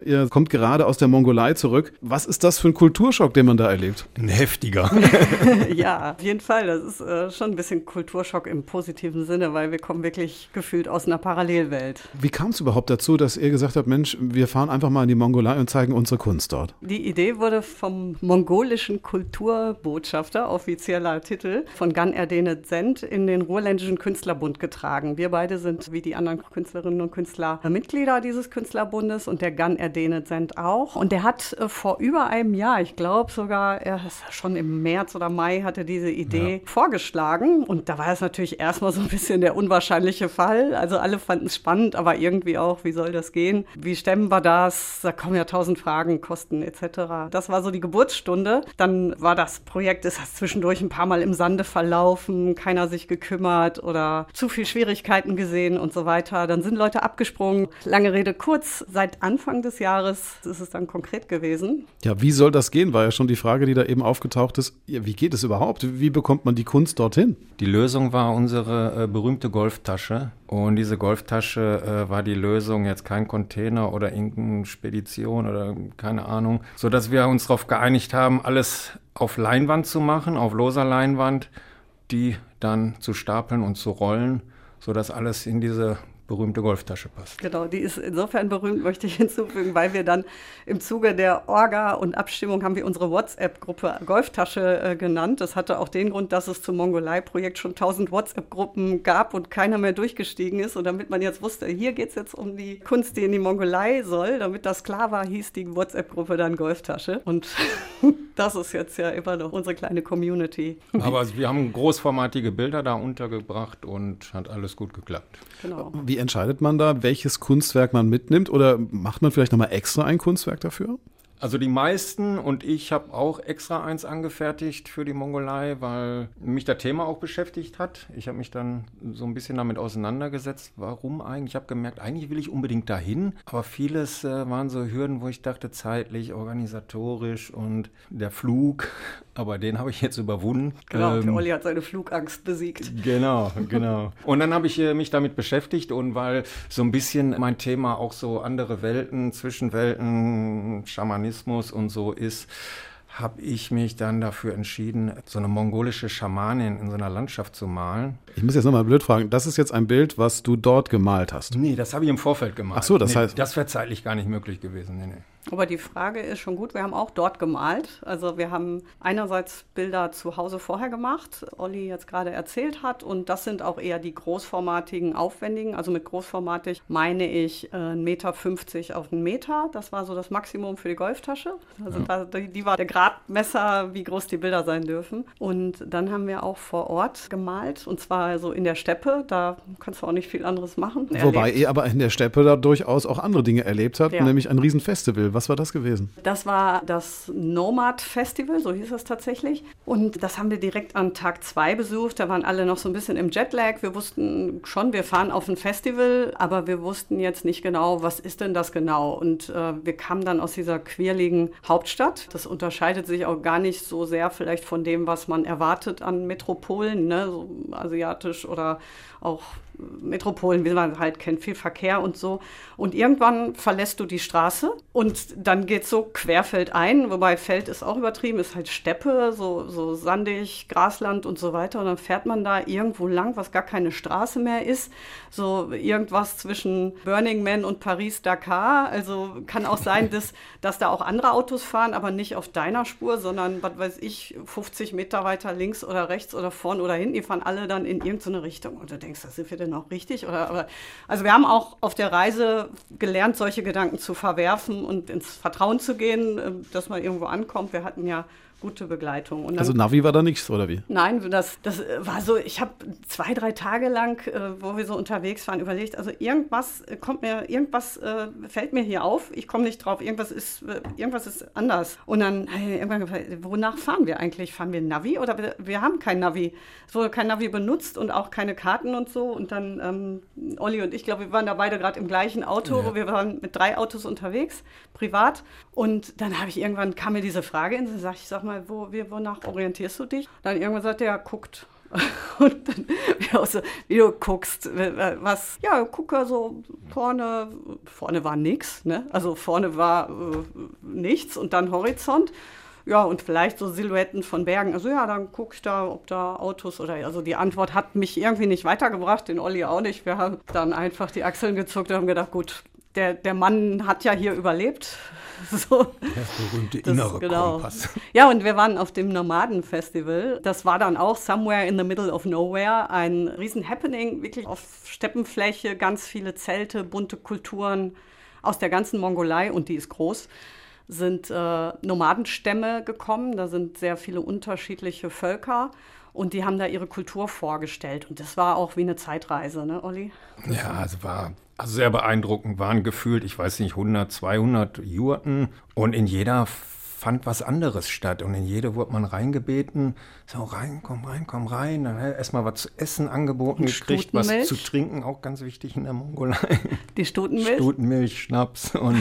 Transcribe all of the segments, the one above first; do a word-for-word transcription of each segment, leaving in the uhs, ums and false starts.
Ihr kommt gerade aus der Mongolei zurück. Was ist das für ein Kulturschock, den man da erlebt? Ein heftiger. Ja, auf jeden Fall. Das ist äh, schon ein bisschen Kulturschock im positiven Sinne, weil wir kommen wirklich gefühlt aus einer Parallelwelt. Wie kam es überhaupt dazu, dass ihr gesagt habt, Mensch, wir fahren einfach mal in die Mongolei und zeigen unsere Kunst dort? Die Idee wurde vom mongolischen Kulturbotschafter, offizieller Titel, von Gan Erdene Zend in den Ruhrländischen Künstlerbund getragen. Wir beide sind wie die anderen Künstlerinnen und Künstler Mitglieder dieses Künstlerbundes und der Gan Erdene Zend auch. Und der hat äh, vor über einem Jahr, ich glaube sogar, er ist schon im März oder Mai, hatte diese Idee ja. vorgeschlagen. Und da war es natürlich erstmal so ein bisschen der unwahrscheinliche Fall. Also alle fanden es spannend, aber irgendwie auch, wie soll das gehen? Wie stemmen wir das? Da kommen ja tausend Fragen, Kosten et cetera. Das war so die Geburtsstunde. Dann war das Projekt, ist das zwischendurch ein paar Mal im Sande verlaufen, keiner sich gekümmert oder zu viel Schwierigkeiten gesehen und so weiter. Dann sind Leute abgesprungen. Lange Rede kurz, seit Anfang des Jahres ist es dann konkret gewesen. Ja, wie soll das gehen, war ja schon die Frage, die da eben aufgetaucht ist. Ja, wie geht es überhaupt? Wie bekommt man die Kunst dorthin? Die Lösung war unsere äh, berühmte Golftasche. Und diese Golftasche äh, war die Lösung, jetzt kein Container oder irgendeine Spedition oder keine Ahnung, sodass wir uns darauf geeinigt haben, alles auf Leinwand zu machen, auf loser Leinwand, die dann zu stapeln und zu rollen, sodass alles in diese berühmte Golftasche passt. Genau, die ist insofern berühmt, möchte ich hinzufügen, weil wir dann im Zuge der Orga und Abstimmung haben wir unsere WhatsApp-Gruppe Golftasche äh, genannt. Das hatte auch den Grund, dass es zum Mongolei-Projekt schon tausend WhatsApp-Gruppen gab und keiner mehr durchgestiegen ist. Und damit man jetzt wusste, hier geht es jetzt um die Kunst, die in die Mongolei soll, damit das klar war, hieß die WhatsApp-Gruppe dann Golftasche. Und das ist jetzt ja immer noch unsere kleine Community. Aber wir haben großformatige Bilder da untergebracht und hat alles gut geklappt. Genau. Wie entscheidet man da, welches Kunstwerk man mitnimmt? Oder macht man vielleicht nochmal extra ein Kunstwerk dafür? Also die meisten und ich habe auch extra eins angefertigt für die Mongolei, weil mich das Thema auch beschäftigt hat. Ich habe mich dann so ein bisschen damit auseinandergesetzt, warum eigentlich. Ich habe gemerkt, eigentlich will ich unbedingt dahin, aber vieles äh, waren so Hürden, wo ich dachte, zeitlich, organisatorisch und der Flug, aber den habe ich jetzt überwunden. Genau, ähm, Olli hat seine Flugangst besiegt. Genau, genau. Und dann habe ich äh, mich damit beschäftigt und weil so ein bisschen mein Thema auch so andere Welten, Zwischenwelten, Schamanismus und so ist, habe ich mich dann dafür entschieden, so eine mongolische Schamanin in so einer Landschaft zu malen. Ich muss jetzt nochmal blöd fragen, das ist jetzt ein Bild, was du dort gemalt hast? Nee, das habe ich im Vorfeld gemalt. Ach so, das nee, heißt... Das wäre zeitlich gar nicht möglich gewesen, nee, nee. Aber die Frage ist schon gut, wir haben auch dort gemalt. Also wir haben einerseits Bilder zu Hause vorher gemacht, Olli jetzt gerade erzählt hat. Und das sind auch eher die großformatigen, aufwendigen. Also mit großformatig meine ich äh, ein Meter fünfzig auf einen Meter. Das war so das Maximum für die Golftasche. Also ja. da, die war der Gradmesser, wie groß die Bilder sein dürfen. Und dann haben wir auch vor Ort gemalt. Und zwar so in der Steppe. Da kannst du auch nicht viel anderes machen. Wobei erlebt. ihr aber in der Steppe da durchaus auch andere Dinge erlebt habt, Ja. nämlich ein Riesenfestival. Was war das gewesen? Das war das Nomad Festival, so hieß es tatsächlich. Und das haben wir direkt an Tag zwei besucht. Da waren alle noch so ein bisschen im Jetlag. Wir wussten schon, wir fahren auf ein Festival, aber wir wussten jetzt nicht genau, was ist denn das genau. Und äh, wir kamen dann aus dieser quirligen Hauptstadt. Das unterscheidet sich auch gar nicht so sehr vielleicht von dem, was man erwartet an Metropolen, ne? So asiatisch oder auch Metropolen, wie man halt kennt, viel Verkehr und so. Und irgendwann verlässt du die Straße und dann geht es so querfeldein, wobei Feld ist auch übertrieben, ist halt Steppe, so, so sandig, Grasland und so weiter. Und dann fährt man da irgendwo lang, was gar keine Straße mehr ist. So irgendwas zwischen Burning Man und Paris-Dakar. Also kann auch sein, dass, dass da auch andere Autos fahren, aber nicht auf deiner Spur, sondern, was weiß ich, fünfzig Meter weiter links oder rechts oder vorn oder hinten. Die fahren alle dann in irgendeine Richtung. Und du denkst, das sind wir denn auch richtig? Oder, aber, also wir haben auch auf der Reise gelernt, solche Gedanken zu verwerfen und ins Vertrauen zu gehen, dass man irgendwo ankommt. Wir hatten ja gute Begleitung. Und dann, also Navi war da nichts, oder wie? Nein, das, das war so, ich habe zwei, drei Tage lang, äh, wo wir so unterwegs waren, überlegt, also irgendwas kommt mir, irgendwas äh, fällt mir hier auf, ich komme nicht drauf, irgendwas ist, äh, irgendwas ist anders. Und dann habe ich irgendwann gefragt, wonach fahren wir eigentlich? Fahren wir Navi oder wir, wir haben kein Navi? Es wurde kein Navi benutzt und auch keine Karten und so. Und dann, ähm, Olli und ich, glaube, wir waren da beide gerade im gleichen Auto, ja. Wir waren mit drei Autos unterwegs, privat. Und dann habe ich irgendwann, kam mir diese Frage in, sag ich, sag mal, wo, wie, wonach orientierst du dich? Dann irgendwann sagte er, ja, guckt. Und dann, ja, also, wie du guckst, was, ja, gucke so vorne, vorne war nichts, ne? Also vorne war äh, nichts und dann Horizont. Ja, und vielleicht so Silhouetten von Bergen. Also ja, dann gucke ich da, ob da Autos oder, also die Antwort hat mich irgendwie nicht weitergebracht, den Olli auch nicht. Wir haben dann einfach die Achseln gezuckt und haben gedacht, gut, der, der Mann hat ja hier überlebt. So. Der berühmte innere genau. Kompass. Ja, und wir waren auf dem Nomaden-Festival. Das war dann auch somewhere in the middle of nowhere. Ein riesen Happening, wirklich auf Steppenfläche, ganz viele Zelte, bunte Kulturen aus der ganzen Mongolei, und die ist groß, sind äh, Nomadenstämme gekommen. Da sind sehr viele unterschiedliche Völker. Und die haben da ihre Kultur vorgestellt. Und das war auch wie eine Zeitreise, ne, Olli? Ja, es war also sehr beeindruckend. Waren gefühlt, ich weiß nicht, hundert, zweihundert Jurten. Und in jeder fand was anderes statt. Und in jede wurde man reingebeten. So, rein, komm rein, komm rein. Dann erstmal was zu essen angeboten Und gekriegt, was zu trinken, auch ganz wichtig in der Mongolei. Die Stutenmilch? Stutenmilch, Schnaps und...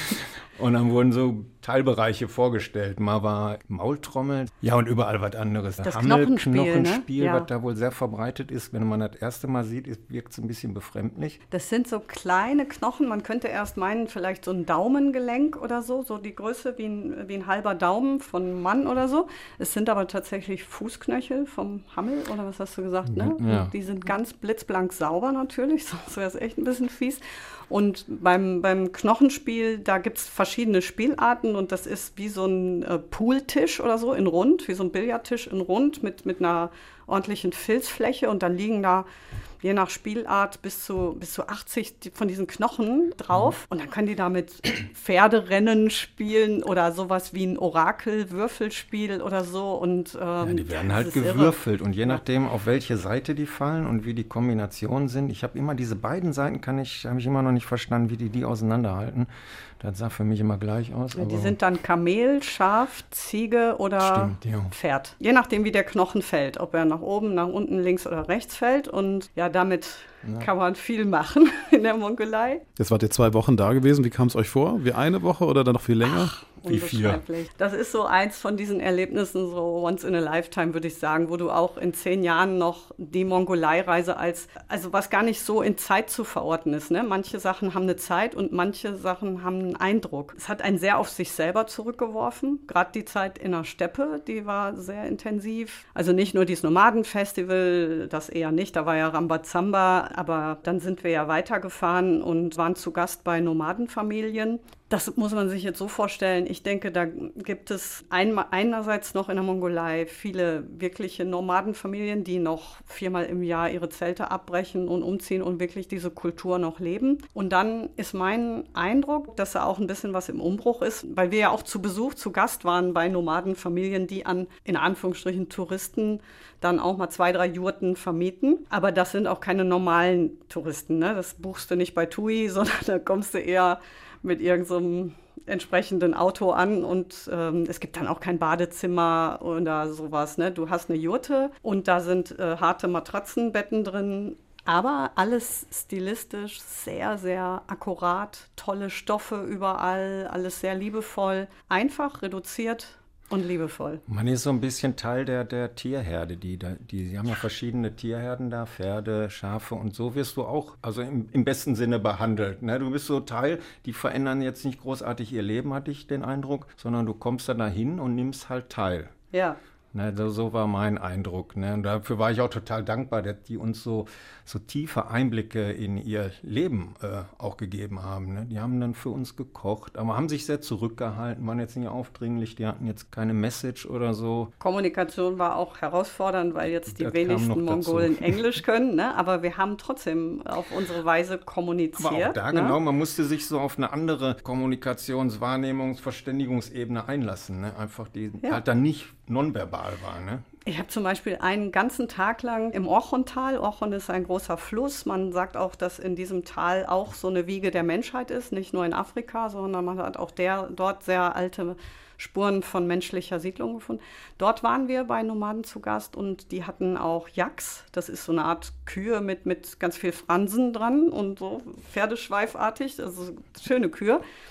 Und dann wurden so Teilbereiche vorgestellt. Mal war Maultrommel, ja, und überall was anderes. Das Hammel, Knochenspiel, Knochenspiel, ne? Ja. was da wohl sehr verbreitet ist. Wenn man das erste Mal sieht, wirkt es ein bisschen befremdlich. Das sind so kleine Knochen. Man könnte erst meinen, vielleicht so ein Daumengelenk oder so, so die Größe wie ein, wie ein halber Daumen von einem Mann oder so. Es sind aber tatsächlich Fußknöchel vom Hammel, oder was hast du gesagt, ne? Ja. Und die sind ganz blitzblank sauber natürlich, sonst wäre es echt ein bisschen fies. Und beim, beim Knochenspiel, da gibt es verschiedene Spielarten, und das ist wie so ein äh, Pooltisch oder so in rund, wie so ein Billardtisch in rund mit, mit einer ordentlichen Filzfläche, und dann liegen da je nach Spielart bis zu, bis zu achtzig von diesen Knochen drauf. Und dann können die damit Pferderennen spielen oder sowas wie ein Orakel-Würfelspiel oder so. Und, ähm, Ja, die werden halt das ist gewürfelt. irre. Und je nachdem, auf welche Seite die fallen und wie die Kombinationen sind. Ich habe immer diese beiden Seiten, kann ich, habe ich immer noch nicht verstanden, wie die die auseinanderhalten. Das sah für mich immer gleich aus. Ja, aber die sind dann Kamel, Schaf, Ziege oder Stimmt, ja. Pferd. Je nachdem, wie der Knochen fällt. Ob er nach oben, nach unten, links oder rechts fällt. Und ja, damit ja. kann man viel machen in der Mongolei. Jetzt wart ihr zwei Wochen da gewesen. Wie kam es euch vor? Wie eine Woche oder dann noch viel länger? Ach, wie viel? Das ist so eins von diesen Erlebnissen, so once in a lifetime, würde ich sagen, wo du auch in zehn Jahren noch die Mongolei-Reise als, also was gar nicht so in Zeit zu verorten ist. Ne? Manche Sachen haben eine Zeit und manche Sachen haben einen Eindruck. Es hat einen sehr auf sich selber zurückgeworfen. Gerade die Zeit in der Steppe, die war sehr intensiv. Also nicht nur dieses Nomadenfestival, das eher nicht, da war ja Rambazamba, aber dann sind wir ja weitergefahren und waren zu Gast bei Nomadenfamilien. Das muss man sich jetzt so vorstellen. Ich denke, da gibt es ein, einerseits noch in der Mongolei viele wirkliche Nomadenfamilien, die noch viermal im Jahr ihre Zelte abbrechen und umziehen und wirklich diese Kultur noch leben. Und dann ist mein Eindruck, dass da auch ein bisschen was im Umbruch ist, weil wir ja auch zu Besuch, zu Gast waren bei Nomadenfamilien, die an, in Anführungsstrichen, Touristen dann auch mal zwei, drei Jurten vermieten. Aber das sind auch keine normalen Touristen, ne? Das buchst du nicht bei TUI, sondern da kommst du eher mit irgendeinem so entsprechenden Auto an, und ähm, es gibt dann auch kein Badezimmer oder sowas. Ne? Du hast eine Jurte und da sind äh, harte Matratzenbetten drin, aber alles stilistisch sehr, sehr akkurat, tolle Stoffe überall, alles sehr liebevoll, einfach, reduziert und liebevoll. Man ist so ein bisschen Teil der, der Tierherde. Die, die, die haben ja verschiedene Tierherden da, Pferde, Schafe, und so wirst du auch, also im, im besten Sinne behandelt. Ne? Du bist so Teil, die verändern jetzt nicht großartig ihr Leben, hatte ich den Eindruck, sondern du kommst dann dahin und nimmst halt teil. Ja. Ne, so, so war mein Eindruck. Ne? Und dafür war ich auch total dankbar, dass die uns so, so tiefe Einblicke in ihr Leben äh, auch gegeben haben. Ne? Die haben dann für uns gekocht, aber haben sich sehr zurückgehalten, waren jetzt nicht aufdringlich, die hatten jetzt keine Message oder so. Kommunikation war auch herausfordernd, weil jetzt die Das wenigsten Mongolen dazu. Englisch können, ne? Aber wir haben trotzdem auf unsere Weise kommuniziert. Aber auch da ne? genau, man musste sich so auf eine andere Kommunikations-, Wahrnehmungs-, Verständigungsebene einlassen. Ne? Einfach die Ja. halt dann nicht nonverbal war. Ne? Ich habe zum Beispiel einen ganzen Tag lang im Orchontal, Orchon ist ein großer Fluss, man sagt auch, dass in diesem Tal auch so eine Wiege der Menschheit ist, nicht nur in Afrika, sondern man hat auch der, dort sehr alte Spuren von menschlicher Siedlung gefunden. Dort waren wir bei Nomaden zu Gast, und die hatten auch Yaks, das ist so eine Art Kühe mit, mit ganz viel Fransen dran und so pferdeschweifartig, also schöne Kühe.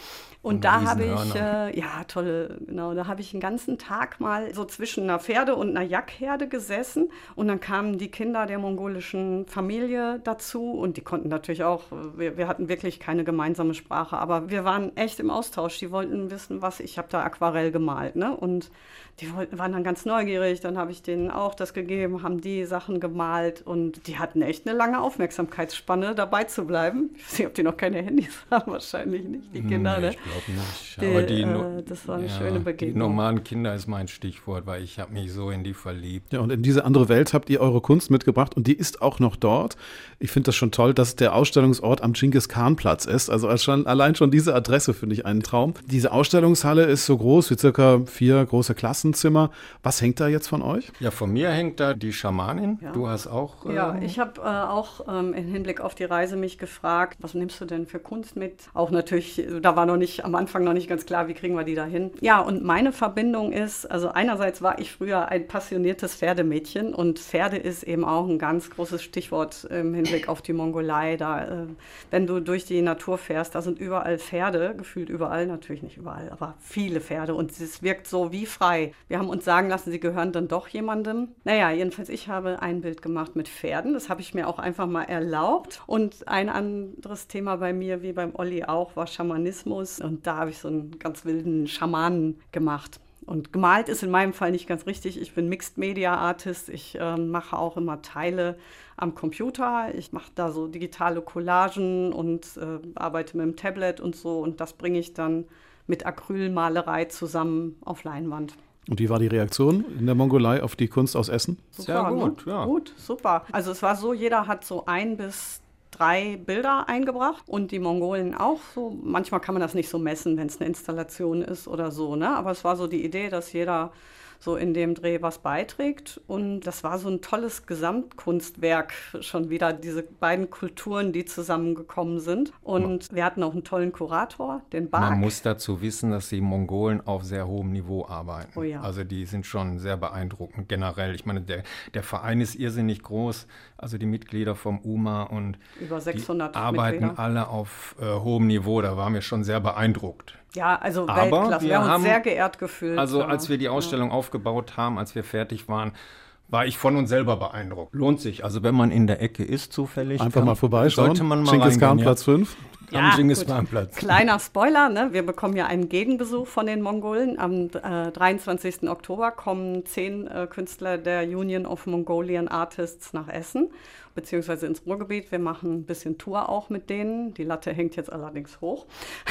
Und da habe ich, äh, ja, tolle, genau, da habe ich einen ganzen Tag mal so zwischen einer Pferde- und einer Jackherde gesessen und dann kamen die Kinder der mongolischen Familie dazu und die konnten natürlich auch, wir, wir hatten wirklich keine gemeinsame Sprache, aber wir waren echt im Austausch. Die wollten wissen, was, ich habe da Aquarell gemalt, ne, und die wollten, waren dann ganz neugierig, dann habe ich denen auch das gegeben, haben die Sachen gemalt und die hatten echt eine lange Aufmerksamkeitsspanne, dabei zu bleiben. Ich weiß nicht, ob die noch keine Handys haben, wahrscheinlich nicht, die Kinder, nee, ne? Ich glaube nicht. Die, Aber die, äh, das war eine ja, schöne Begegnung. Die normalen Kinder ist mein Stichwort, weil ich habe mich so in die verliebt. Ja, und in diese andere Welt habt ihr eure Kunst mitgebracht und die ist auch noch dort. Ich finde das schon toll, dass der Ausstellungsort am Genghis-Khan-Platz ist. Also schon, allein schon diese Adresse finde ich einen Traum. Diese Ausstellungshalle ist so groß wie circa vier große Klassenzimmer. Was hängt da jetzt von euch? Ja, von mir hängt da die Schamanin. Ja. Du hast auch... Äh, ja, ich habe äh, auch ähm, im Hinblick auf die Reise mich gefragt, was nimmst du denn für Kunst mit? Auch natürlich, da war noch nicht, am Anfang noch nicht ganz klar, wie kriegen wir die da hin? Ja, und meine Verbindung ist, also einerseits war ich früher ein passioniertes Pferdemädchen und Pferde ist eben auch ein ganz großes Stichwort im Hinblick auf die Mongolei. Da, äh, wenn du durch die Natur fährst, da sind überall Pferde, gefühlt überall, natürlich nicht überall, aber viele Pferde und es wirkt so wie frei. Wir haben uns sagen lassen, sie gehören dann doch jemandem. Naja, jedenfalls, ich habe ein Bild gemacht mit Pferden. Das habe ich mir auch einfach mal erlaubt. Und ein anderes Thema bei mir, wie beim Olli auch, war Schamanismus. Und da habe ich so einen ganz wilden Schamanen gemacht. Und gemalt ist in meinem Fall nicht ganz richtig. Ich bin Mixed Media Artist. Ich äh, mache auch immer Teile am Computer. Ich mache da so digitale Collagen und äh, arbeite mit dem Tablet und so. Und das bringe ich dann mit Acrylmalerei zusammen auf Leinwand. Und wie war die Reaktion in der Mongolei auf die Kunst aus Essen? Super, sehr gut, ne? ja. Gut, super. Also es war so, jeder hat so ein bis drei Bilder eingebracht und die Mongolen auch so. Manchmal kann man das nicht so messen, wenn es eine Installation ist oder so, ne? Aber es war so die Idee, dass jeder so in dem Dreh was beiträgt. Und das war so ein tolles Gesamtkunstwerk schon wieder, diese beiden Kulturen, die zusammengekommen sind. Und wir hatten auch einen tollen Kurator, den Bark. Man muss dazu wissen, dass die Mongolen auf sehr hohem Niveau arbeiten. Oh ja. Also die sind schon sehr beeindruckend generell. Ich meine, der, der Verein ist irrsinnig groß, also die Mitglieder vom U M A und über sechshundert die arbeiten Mitglieder. alle auf äh, hohem Niveau. Da waren wir schon sehr beeindruckt. Ja, also Aber Weltklasse. Wir, wir haben uns haben, sehr geehrt gefühlt. Also ja. als wir die Ausstellung ja. aufgebaut haben, als wir fertig waren, war ich von uns selber beeindruckt. Lohnt sich. Also wenn man in der Ecke ist zufällig, einfach kann, mal vorbeischauen. Sollte man mal Genghis-Khan Platz fünf. Ja, am Genghis-Khan-Platz. Kleiner Spoiler, ne? Wir bekommen ja einen Gegenbesuch von den Mongolen. Am äh, dreiundzwanzigsten Oktober kommen zehn äh, Künstler der Union of Mongolian Artists nach Essen, beziehungsweise ins Ruhrgebiet. Wir machen ein bisschen Tour auch mit denen. Die Latte hängt jetzt allerdings hoch.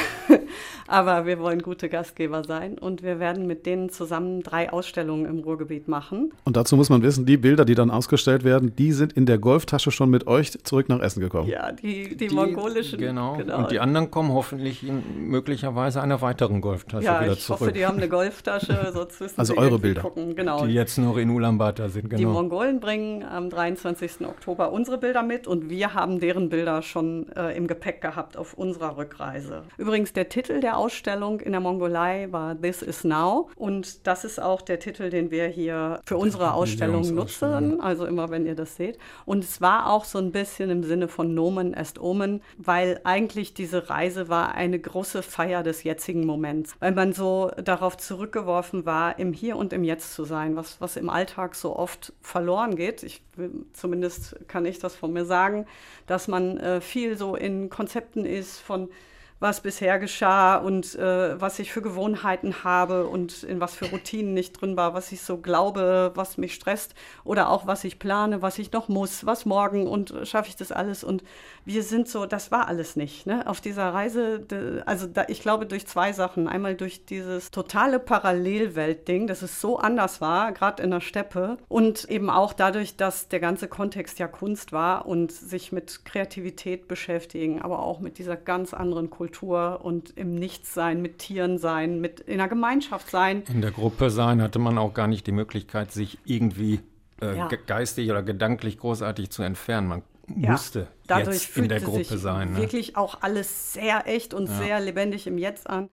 Aber wir wollen gute Gastgeber sein und wir werden mit denen zusammen drei Ausstellungen im Ruhrgebiet machen. Und dazu muss man wissen, die Bilder, die dann ausgestellt werden, die sind in der Golftasche schon mit euch zurück nach Essen gekommen. Ja, die, die, Die, mongolischen. Genau. genau. Und die anderen kommen hoffentlich in möglicherweise einer weiteren Golftasche ja, wieder ich zurück. hoffe, die haben eine Golftasche, sonst müssen Also sie eure irgendwie Bilder. gucken. Genau. Die jetzt noch in Ulaanbaatar sind, genau. Die Mongolen bringen am dreiundzwanzigsten Oktober unsere Bilder mit und wir haben deren Bilder schon äh, im Gepäck gehabt auf unserer Rückreise. Übrigens, der Titel der Ausstellung in der Mongolei war This is Now und das ist auch der Titel, den wir hier für unsere Ausstellung nutzen, also immer, wenn ihr das seht. Und es war auch so ein bisschen im Sinne von Nomen est Omen, weil eigentlich diese Reise war eine große Feier des jetzigen Moments, weil man so darauf zurückgeworfen war, im Hier und im Jetzt zu sein, was, was im Alltag so oft verloren geht. Ich, zumindest kann ich das von mir sagen, dass man äh, viel so in Konzepten ist von was bisher geschah und äh, was ich für Gewohnheiten habe und in was für Routinen ich drin war, was ich so glaube, was mich stresst oder auch was ich plane, was ich noch muss, was morgen und schaffe ich das alles. Und wir sind so, das war alles nicht, ne? Auf dieser Reise, de, also da, ich glaube durch zwei Sachen. Einmal durch dieses totale Parallelweltding, dass es so anders war, gerade in der Steppe und eben auch dadurch, dass der ganze Kontext ja Kunst war und sich mit Kreativität beschäftigen, aber auch mit dieser ganz anderen Kultur und im Nichtsein, mit Tieren sein, mit in einer Gemeinschaft sein. In der Gruppe sein hatte man auch gar nicht die Möglichkeit, sich irgendwie äh, ja. ge- geistig oder gedanklich großartig zu entfernen. Man ja. musste Dadurch jetzt in der Gruppe sich sein. Ne? Wirklich auch alles sehr echt und ja. sehr lebendig im Jetzt an.